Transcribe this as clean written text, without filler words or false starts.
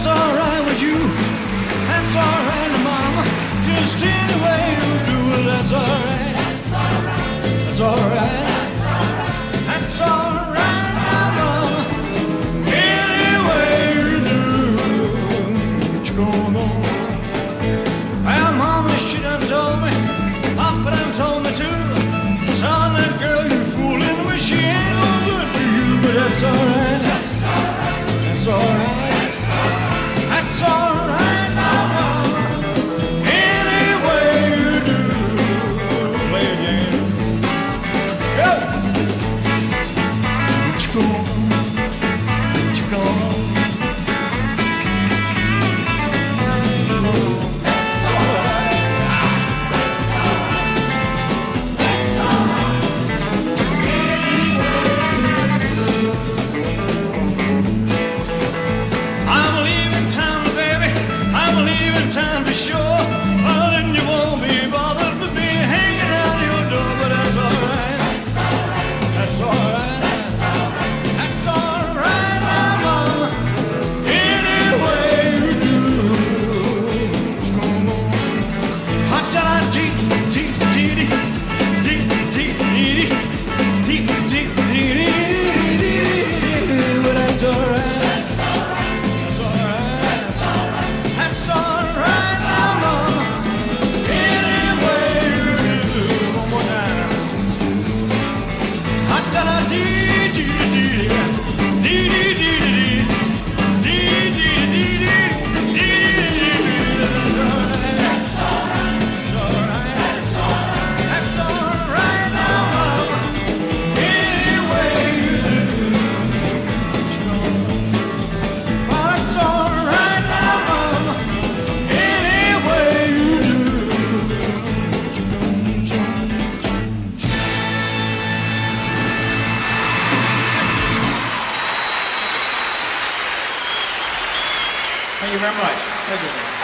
that's alright with you. That's alright, Mama. Just any way you do it, that's alright. That's alright. That's alright, Mama. Any way you do what you gonna go. Well, Mama, she done told me. Papa done told me too. Son, that girl you're fooling with, she ain't no good for you. But that's alright. That's alright. That's alright, Mama. Any way you do, play a game. Go. What you gonna? What you gonna? Time for sure. Well, then you won't be bothered with me hanging around your door. But that's alright. That's alright. That's alright, Mama. Any way you do. Hot da dee dee dee dee dee dee dee dee dee dee. But that's alright. Thank you very much. Thank you.